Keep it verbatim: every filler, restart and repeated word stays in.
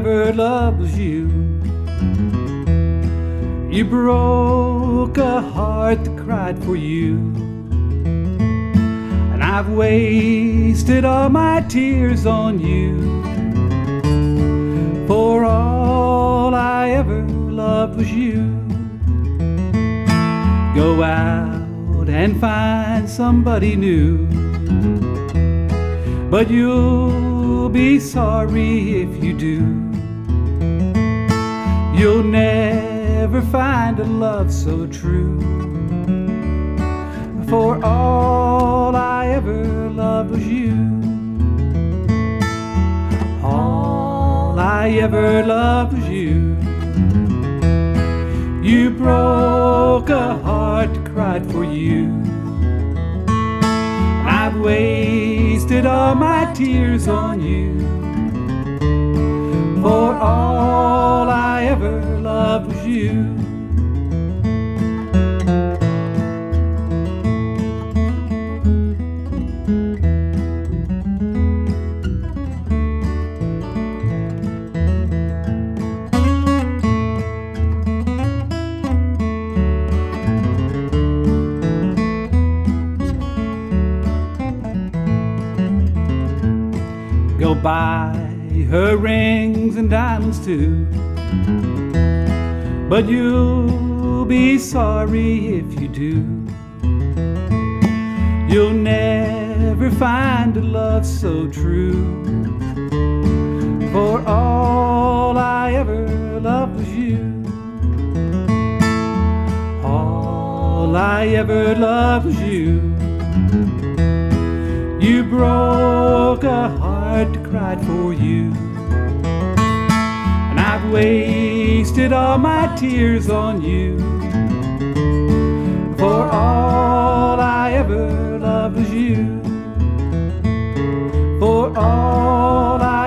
ever loved was you. You broke a heart that cried for you, and I've wasted all my tears on you. For all I ever loved was you. Go out and find somebody new, but you'll be sorry if you do. You'll never find a love so true. For all I ever loved was you. All I ever loved was you. You broke a heart that cried for you. I've wasted all my tears on you. For all I ever loved was you. Go buy her rings and diamonds too, but you'll be sorry if you do. You'll never find a love so true. For all I ever loved was you. All I ever loved was you. You broke a heart that cried for you, and I've wasted all my tears on you. For all I ever loved was you. For all I